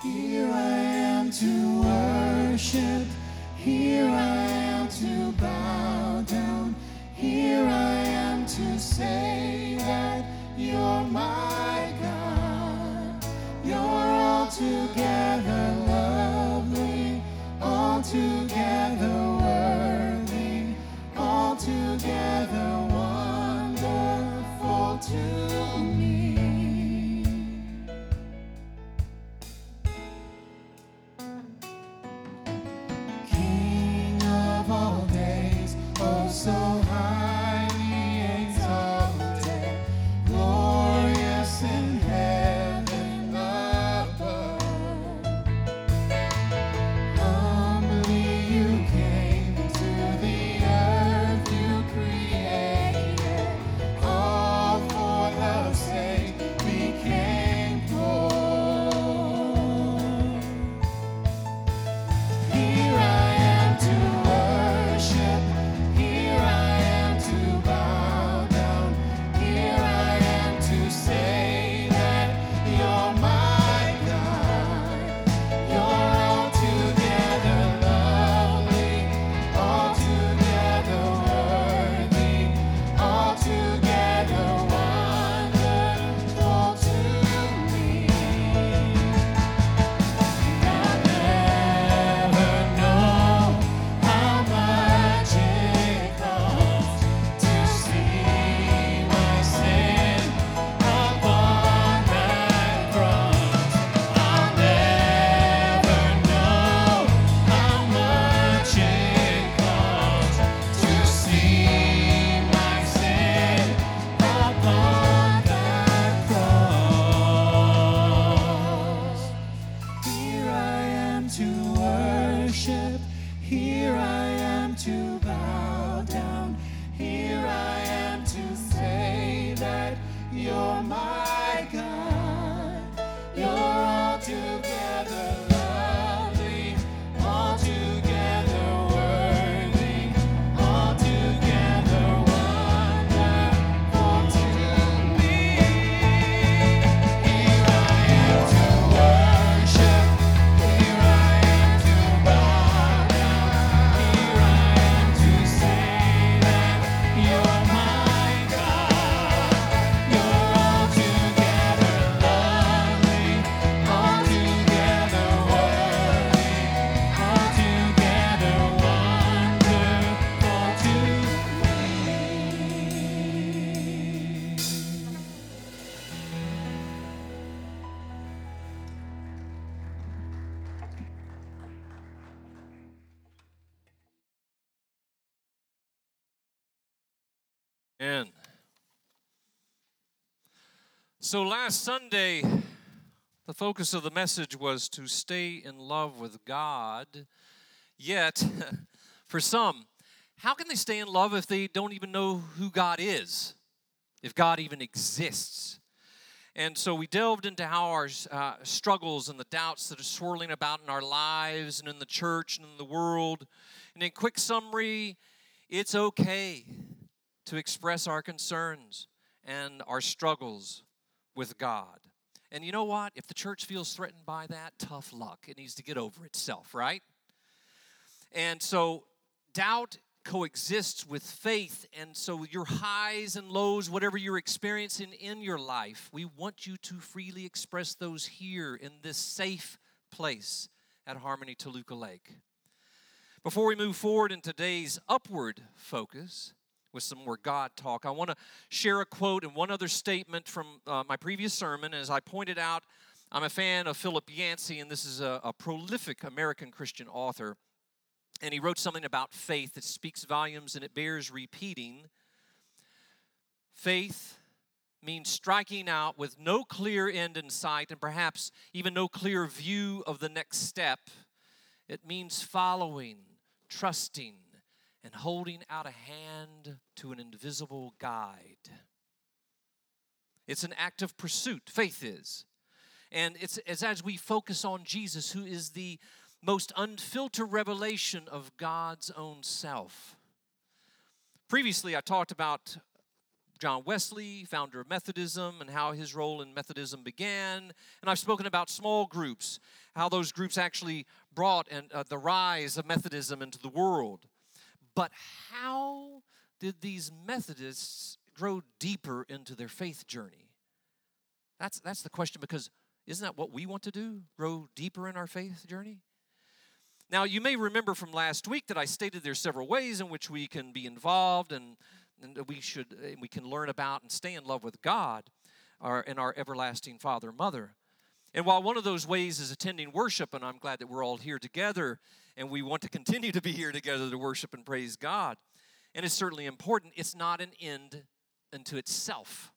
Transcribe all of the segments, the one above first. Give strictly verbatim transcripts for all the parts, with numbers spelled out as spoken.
Here I am to worship. Here I am to bow down. Here I am to say that you're my God. You're altogether lovely, altogether worthy, altogether wonderful to me. King of all days, oh so highly exalted, glorious in heaven above. Humbly you came to the earth you created, all for love's sake became poor. Here I am to worship. Here I am to bow down. Here I am to say that you're my God. You're altogether lovely, altogether worthy, altogether wonderful to me. I'll never know how much it costs to see my sin upon that cross. I'll never know how much it costs to see my sin upon that cross. Here I am to worship. Here I am to bow down. Here I am to say that you're my God. You're altogether lovely, altogether worthy, altogether wonderful to me. Here I am to worship. Here I am to bow down. Here I am to say that you're my God. You're altogether lovely, altogether worthy, altogether wonderful to And so last Sunday, the focus of the message was to stay in love with God. Yet, for some, how can they stay in love if they don't even know who God is, if God even exists? And so we delved into how our uh, struggles and the doubts that are swirling about in our lives and in the church and in the world. And in quick summary, it's okay to express our concerns and our struggles with God. And you know what? If the church feels threatened by that, tough luck. It needs to get over itself, right? And so doubt coexists with faith, and so your highs and lows, whatever you're experiencing in your life, we want you to freely express those here in this safe place at Harmony Toluca Lake. Before we move forward in today's upward focus with some more God talk, I want to share a quote and one other statement from uh, my previous sermon. As I pointed out, I'm a fan of Philip Yancey, and this is a, a prolific American Christian author. And he wrote something about faith that speaks volumes, and it bears repeating. Faith means striking out with no clear end in sight and perhaps even no clear view of the next step. It means following, trusting, and holding out a hand to an invisible guide. It's an active pursuit, faith is. And it's, it's as we focus on Jesus, who is the most unfiltered revelation of God's own self. Previously, I talked about John Wesley, founder of Methodism, and how his role in Methodism began. And I've spoken about small groups, how those groups actually brought and, uh, the rise of Methodism into the world. But how did these Methodists grow deeper into their faith journey? That's, that's the question, because isn't that what we want to do? Grow deeper in our faith journey? Now, you may remember from last week that I stated there's several ways in which we can be involved and, and we should we can learn about and stay in love with God our, and our everlasting Father and Mother. And while one of those ways is attending worship, and I'm glad that we're all here together, and we want to continue to be here together to worship and praise God, and it's certainly important, it's not an end unto itself.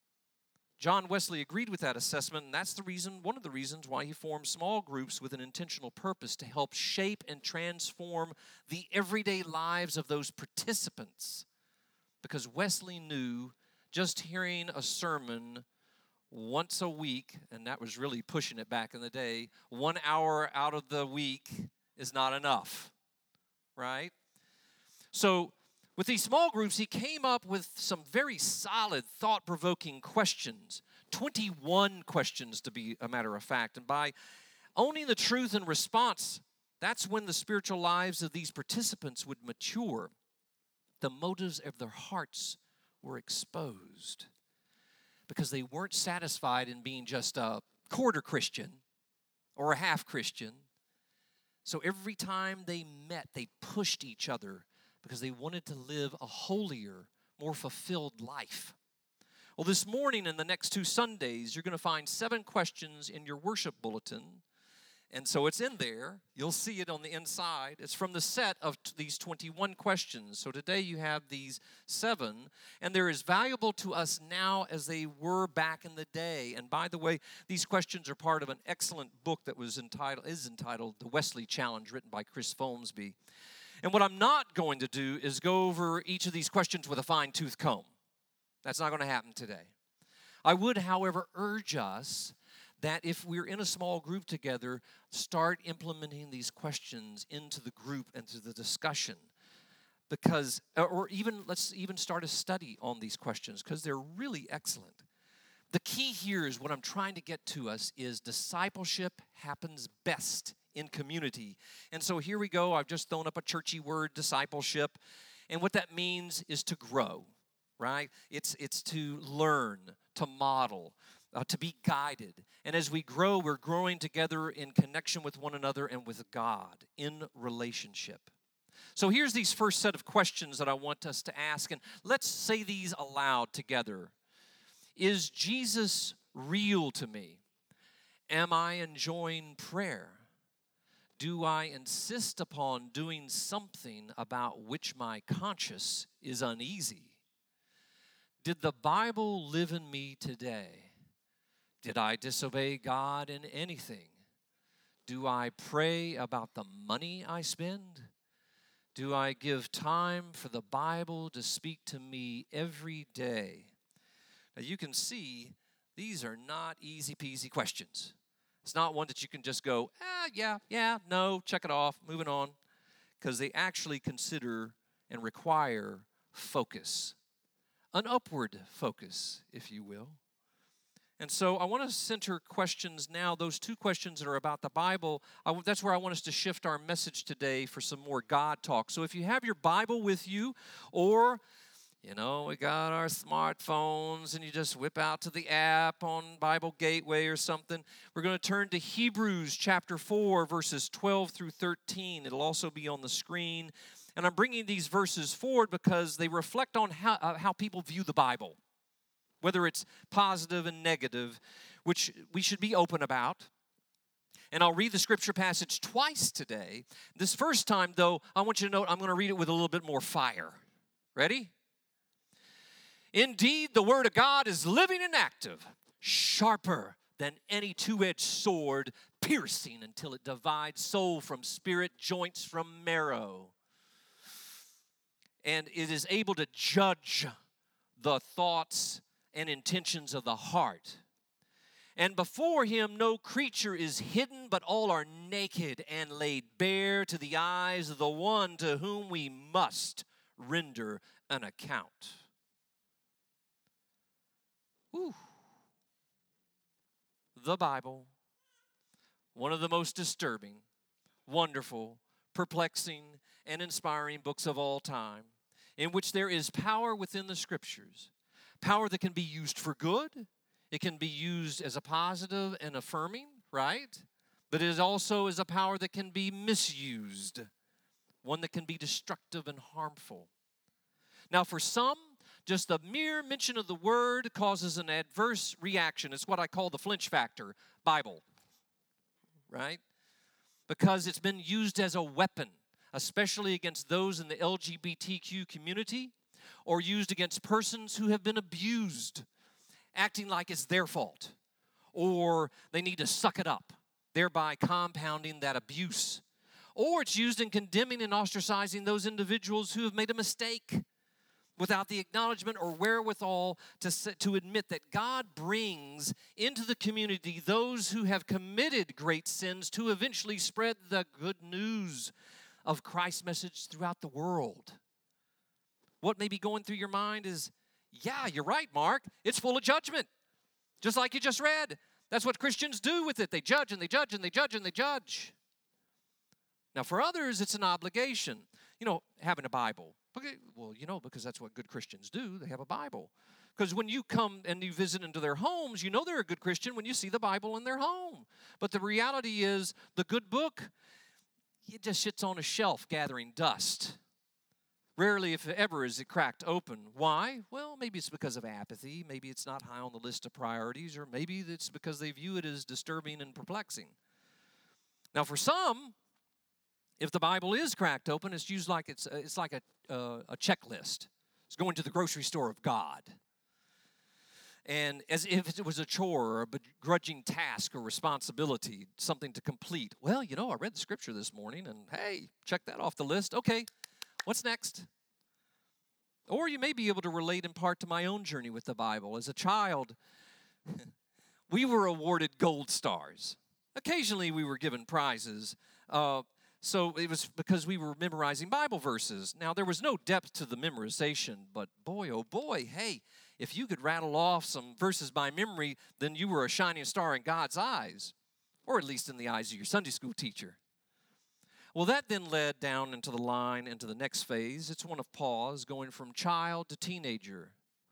John Wesley agreed with that assessment, and that's the reason, one of the reasons why he formed small groups with an intentional purpose to help shape and transform the everyday lives of those participants. Because Wesley knew just hearing a sermon once a week, and that was really pushing it back in the day, one hour out of the week is not enough, right? So with these small groups, he came up with some very solid, thought-provoking questions, twenty-one questions to be a matter of fact. And by owning the truth and response, that's when the spiritual lives of these participants would mature. The motives of their hearts were exposed because they weren't satisfied in being just a quarter Christian or a half Christian. So every time they met, they pushed each other because they wanted to live a holier, more fulfilled life. Well, this morning and the next two Sundays, you're going to find seven questions in your worship bulletin. And so it's in there. You'll see it on the inside. It's from the set of t- these twenty-one questions. So today you have these seven, and they're as valuable to us now as they were back in the day. And by the way, these questions are part of an excellent book that was entitled is entitled The Wesley Challenge, written by Chris Folmsby. And what I'm not going to do is go over each of these questions with a fine-tooth comb. That's not going to happen today. I would, however, urge us that if we're in a small group together, start implementing these questions into the group and to the discussion. Because, or even, let's even start a study on these questions, because they're really excellent. The key here is what I'm trying to get to us is discipleship happens best in community. And so here we go. I've just thrown up a churchy word, discipleship. And what that means is to grow, right? It's, it's to learn, to model, uh, to be guided. And as we grow, we're growing together in connection with one another and with God in relationship. So here's these first set of questions that I want us to ask. And let's say these aloud together. Is Jesus real to me? Am I enjoying prayer? Do I insist upon doing something about which my conscience is uneasy? Did the Bible live in me today? Did I disobey God in anything? Do I pray about the money I spend? Do I give time for the Bible to speak to me every day? Now you can see these are not easy peasy questions. It's not one that you can just go, ah, yeah, yeah, no, check it off, moving on. Because they actually consider and require focus. An upward focus, if you will. And so I want to center questions now, those two questions that are about the Bible. I, that's where I want us to shift our message today for some more God talk. So if you have your Bible with you, or you know, we got our smartphones and you just whip out to the app on Bible Gateway or something. We're going to turn to Hebrews chapter four, verses twelve through thirteen. It'll also be on the screen. And I'm bringing these verses forward because they reflect on how, uh, how people view the Bible, whether it's positive and negative, which we should be open about. And I'll read the scripture passage twice today. This first time, though, I want you to note I'm going to read it with a little bit more fire. Ready? Indeed, the word of God is living and active, sharper than any two-edged sword, piercing until it divides soul from spirit, joints from marrow. And it is able to judge the thoughts and intentions of the heart. And before him no creature is hidden, but all are naked and laid bare to the eyes of the one to whom we must render an account. Whew. The Bible, one of the most disturbing, wonderful, perplexing, and inspiring books of all time, in which there is power within the Scriptures, power that can be used for good. It can be used as a positive and affirming, right? But it also is a power that can be misused, one that can be destructive and harmful. Now, for some, just the mere mention of the word causes an adverse reaction. It's what I call the flinch factor, Bible, right? Because it's been used as a weapon, especially against those in the L G B T Q community, or used against persons who have been abused, acting like it's their fault, or they need to suck it up, thereby compounding that abuse. Or it's used in condemning and ostracizing those individuals who have made a mistake without the acknowledgement or wherewithal to, to admit that God brings into the community those who have committed great sins to eventually spread the good news of Christ's message throughout the world. What may be going through your mind is, yeah, you're right, Mark. It's full of judgment, just like you just read. That's what Christians do with it. They judge and they judge and they judge and they judge. Now, for others, it's an obligation. You know, having a Bible. Okay, well, you know, because that's what good Christians do. They have a Bible. Because when you come and you visit into their homes, you know they're a good Christian when you see the Bible in their home. But the reality is, the good book, it just sits on a shelf gathering dust. Rarely, if ever, is it cracked open. Why? Well, maybe it's because of apathy. Maybe it's not high on the list of priorities. Or maybe it's because they view it as disturbing and perplexing. Now, for some, if the Bible is cracked open, it's used like it's, it's like a, uh, a checklist. It's going to the grocery store of God. And as if it was a chore or a begrudging task or responsibility, something to complete. Well, you know, I read the scripture this morning, and hey, check that off the list. Okay, what's next? Or you may be able to relate in part to my own journey with the Bible. As a child, we were awarded gold stars. Occasionally, we were given prizes. Uh, So it was because we were memorizing Bible verses. Now, there was no depth to the memorization, but boy, oh boy, hey, if you could rattle off some verses by memory, then you were a shining star in God's eyes, or at least in the eyes of your Sunday school teacher. Well, that then led down into the line, into the next phase. It's one of pause, going from child to teenager.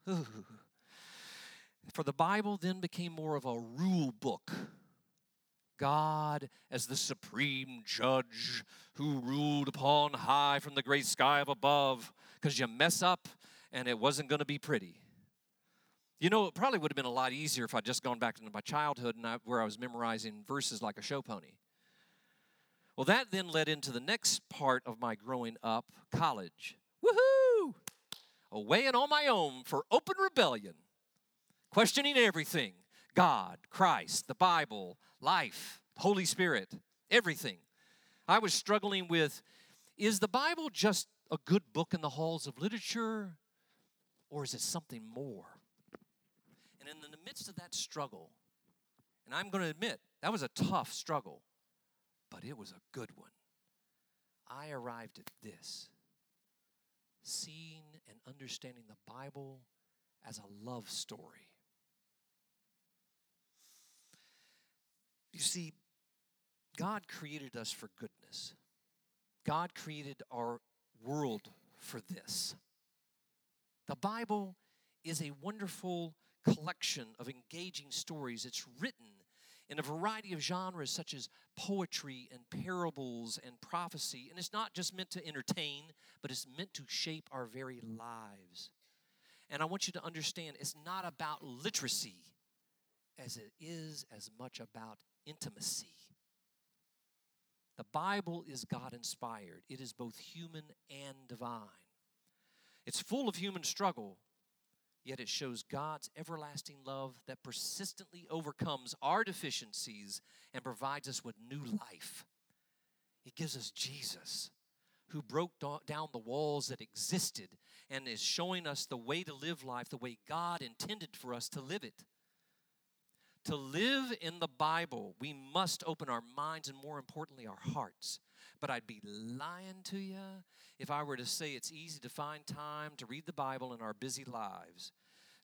For the Bible then became more of a rule book. God as the supreme judge who ruled upon high from the great sky of above, because you mess up and it wasn't going to be pretty. You know, it probably would have been a lot easier if I'd just gone back into my childhood and I, where I was memorizing verses like a show pony. Well, that then led into the next part of my growing up, college. Woohoo! Away and on my own for open rebellion, questioning everything. God, Christ, the Bible, life, Holy Spirit, everything. I was struggling with, is the Bible just a good book in the halls of literature, or is it something more? And in the midst of that struggle, and I'm going to admit, that was a tough struggle, but it was a good one. I arrived at this, seeing and understanding the Bible as a love story. You see, God created us for goodness. God created our world for this. The Bible is a wonderful collection of engaging stories. It's written in a variety of genres such as poetry and parables and prophecy. And it's not just meant to entertain, but it's meant to shape our very lives. And I want you to understand, it's not about literacy as it is as much about intimacy. The Bible is God-inspired. It is both human and divine. It's full of human struggle, yet it shows God's everlasting love that persistently overcomes our deficiencies and provides us with new life. It gives us Jesus, who broke down the walls that existed and is showing us the way to live life the way God intended for us to live it. To live in the Bible, we must open our minds and, more importantly, our hearts. But I'd be lying to you if I were to say it's easy to find time to read the Bible in our busy lives.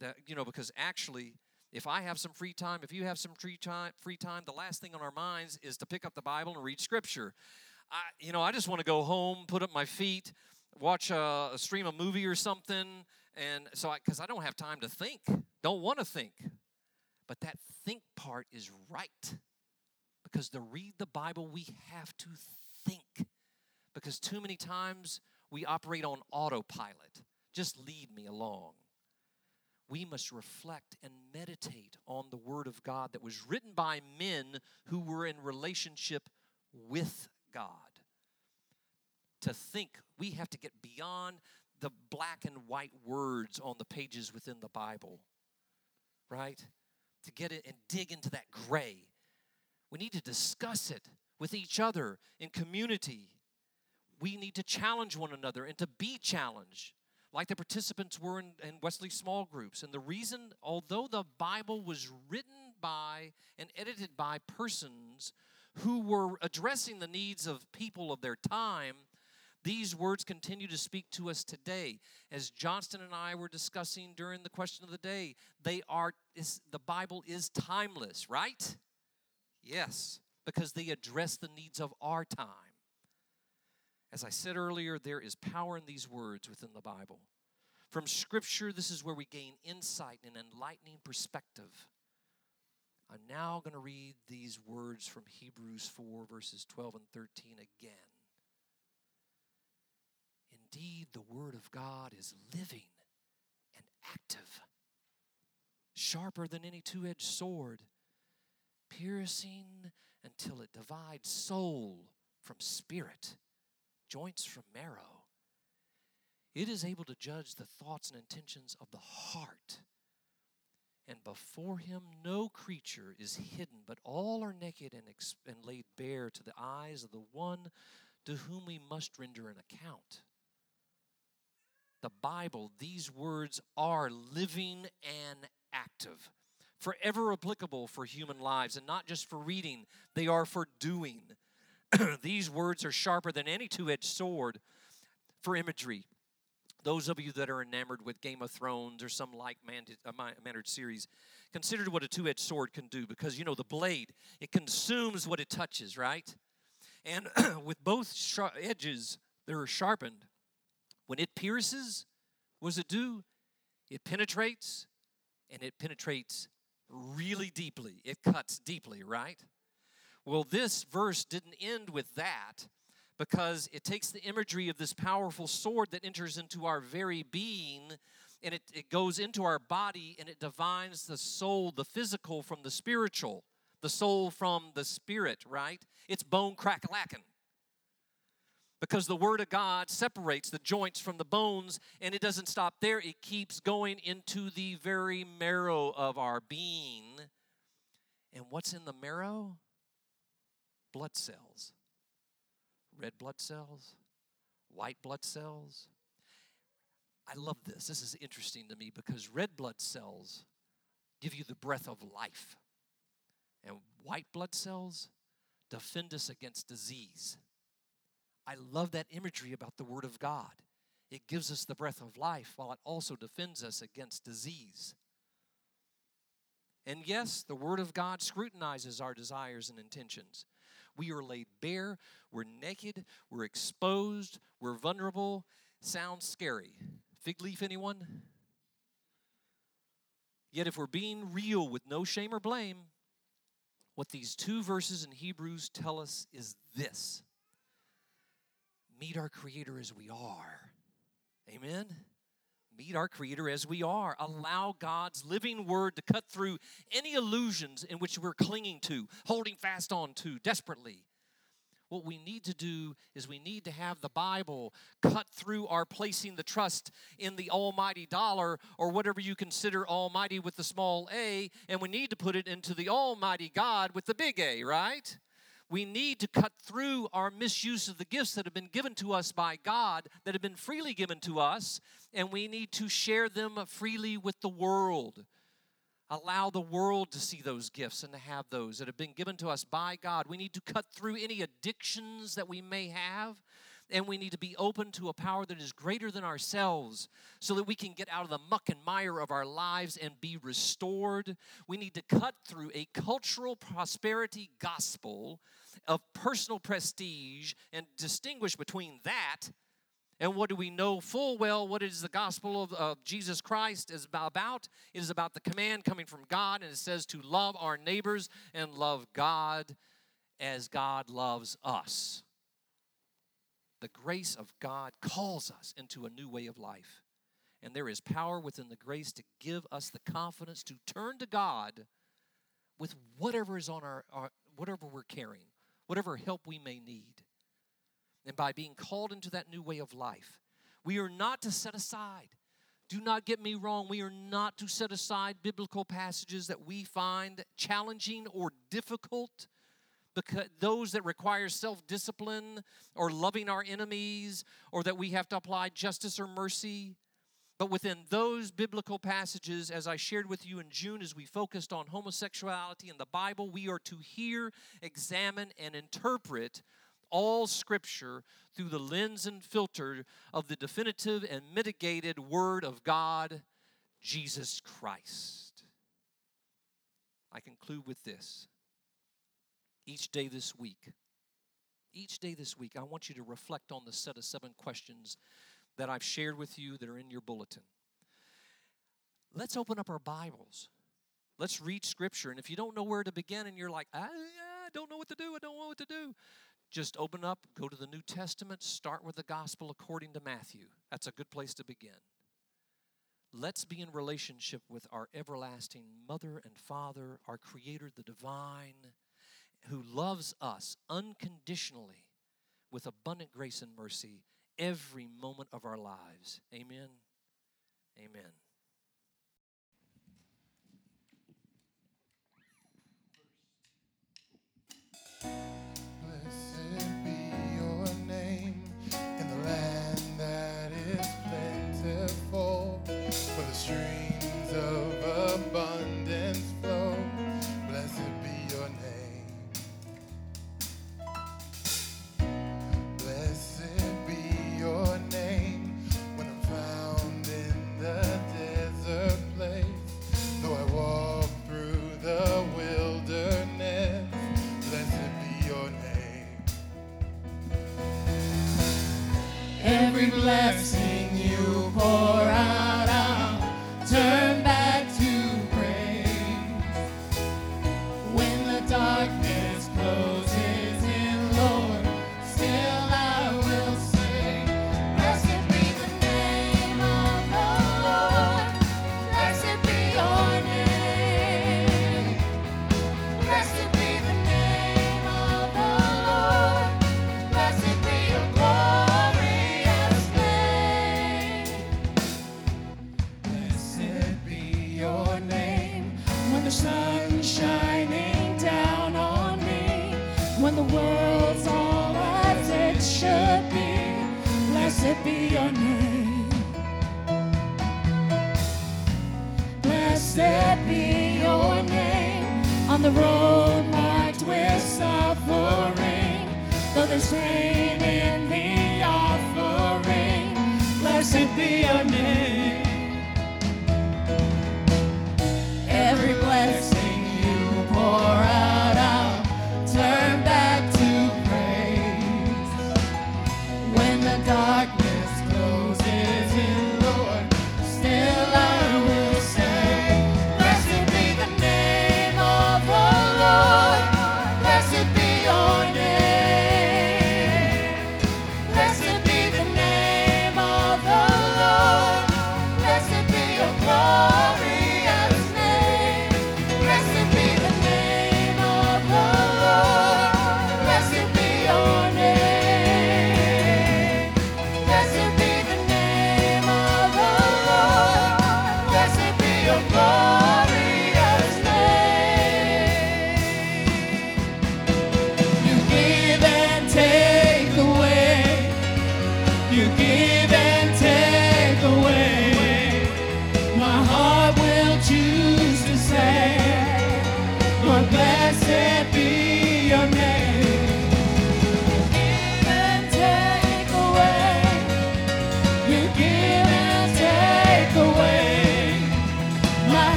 That, you know, because actually, if I have some free time, if you have some free time, free time, the last thing on our minds is to pick up the Bible and read Scripture. I, you know, I just want to go home, put up my feet, watch a, a stream a movie or something, and so I, because I don't have time to think, don't want to think. But that think part is right, because to read the Bible, we have to think, because too many times we operate on autopilot. Just lead me along. We must reflect and meditate on the Word of God that was written by men who were in relationship with God. To think, we have to get beyond the black and white words on the pages within the Bible, right? To get it and dig into that gray. We need to discuss it with each other in community. We need to challenge one another and to be challenged, like the participants were in, in Wesley small groups. And the reason, although the Bible was written by and edited by persons who were addressing the needs of people of their time, these words continue to speak to us today. As Johnston and I were discussing during the question of the day, they are, is, the Bible is timeless, right? Yes, because they address the needs of our time. As I said earlier, there is power in these words within the Bible. From Scripture, this is where we gain insight and enlightening perspective. I'm now going to read these words from Hebrews four, verses twelve and thirteen again. Indeed, the Word of God is living and active, sharper than any two-edged sword, piercing until it divides soul from spirit, joints from marrow. It is able to judge the thoughts and intentions of the heart. And before him no creature is hidden, but all are naked and, ex- and laid bare to the eyes of the one to whom we must render an account. The Bible, these words are living and active, forever applicable for human lives, and not just for reading, they are for doing. These words are sharper than any two-edged sword for imagery. Those of you that are enamored with Game of Thrones or some like-mannered series, consider what a two-edged sword can do, because, you know, the blade, it consumes what it touches, right? And with both sharp edges that are sharpened, when it pierces, what does it do? It penetrates, and it penetrates really deeply. It cuts deeply, right? Well, this verse didn't end with that, because it takes the imagery of this powerful sword that enters into our very being, and it, it goes into our body, and it divides the soul, the physical, from the spiritual, the soul from the spirit, right? It's bone crack-a-lackin'. Because the Word of God separates the joints from the bones, and it doesn't stop there. It keeps going into the very marrow of our being. And what's in the marrow? Blood cells. Red blood cells, white blood cells. I love this. This is interesting to me, because red blood cells give you the breath of life. And white blood cells defend us against disease. I love that imagery about the Word of God. It gives us the breath of life while it also defends us against disease. And yes, the Word of God scrutinizes our desires and intentions. We are laid bare, we're naked, we're exposed, we're vulnerable. Sounds scary. Fig leaf, anyone? Yet if we're being real with no shame or blame, what these two verses in Hebrews tell us is this: meet our Creator as we are. Amen? Meet our Creator as we are. Allow God's living Word to cut through any illusions in which we're clinging to, holding fast on to desperately. What we need to do is we need to have the Bible cut through our placing the trust in the almighty dollar, or whatever you consider almighty with the small a, and we need to put it into the almighty God with the big A, right? We need to cut through our misuse of the gifts that have been given to us by God, that have been freely given to us, and we need to share them freely with the world. Allow the world to see those gifts and to have those that have been given to us by God. We need to cut through any addictions that we may have, and we need to be open to a power that is greater than ourselves so that we can get out of the muck and mire of our lives and be restored. We need to cut through a cultural prosperity gospel of personal prestige and distinguish between that and what do we know full well what is the gospel of, of Jesus Christ is about. It is about the command coming from God, and it says to love our neighbors and love God as God loves us. The grace of God calls us into a new way of life. And there is power within the grace to give us the confidence to turn to God with whatever is on our, our whatever we're carrying, whatever help we may need. And by being called into that new way of life, we are not to set aside. Do not get me wrong. We are not to set aside biblical passages that we find challenging or difficult, because those that require self-discipline or loving our enemies or that we have to apply justice or mercy. But within those biblical passages, as I shared with you in June as we focused on homosexuality in the Bible, we are to hear, examine, and interpret all Scripture through the lens and filter of the definitive and mitigated Word of God, Jesus Christ. I conclude with this. Each day this week, each day this week, I want you to reflect on the set of seven questions that I've shared with you that are in your bulletin. Let's open up our Bibles. Let's read Scripture. And if you don't know where to begin and you're like, I, I don't know what to do, I don't know what to do, just open up, go to the New Testament, start with the Gospel according to Matthew. That's a good place to begin. Let's be in relationship with our everlasting Mother and Father, our Creator, the Divine, who loves us unconditionally with abundant grace and mercy every moment of our lives. Amen. Amen. Blessed be your name in the land that is plentiful, where the streams of abundance flow. Blessed be your name. Blessed be your name when I'm found in the desert place. Though I walk through the wilderness, blessed be your name. Every blessing you pour out, I'll turn back to praise. When the darkness closes in, Lord, still I will sing. Blessed be the name of the Lord. Blessed be your name. Blessed be the name of the Lord. Blessed be your glorious name. Blessed be your name when the sun's shining down on me, when the world's all as it should be. Blessed be your name. Blessed be your name on the road marked with suffering, though there's pain in the offering. Blessed be your name. Every blessing you pour out, I'll turn back to praise. When the darkness closes in, Lord, still I will say, blessed be the name of the Lord. Blessed be your name. Blessed be the name of the Lord.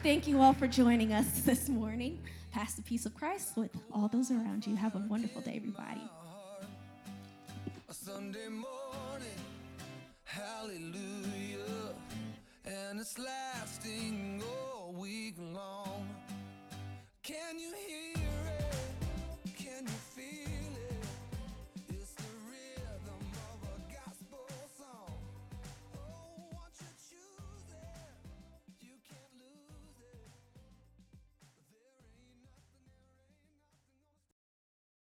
Thank you all for joining us this morning. Pass the peace of Christ with all those around you. Have a wonderful day, everybody. A Sunday morning, hallelujah, and it's lasting all week long. Can you hear?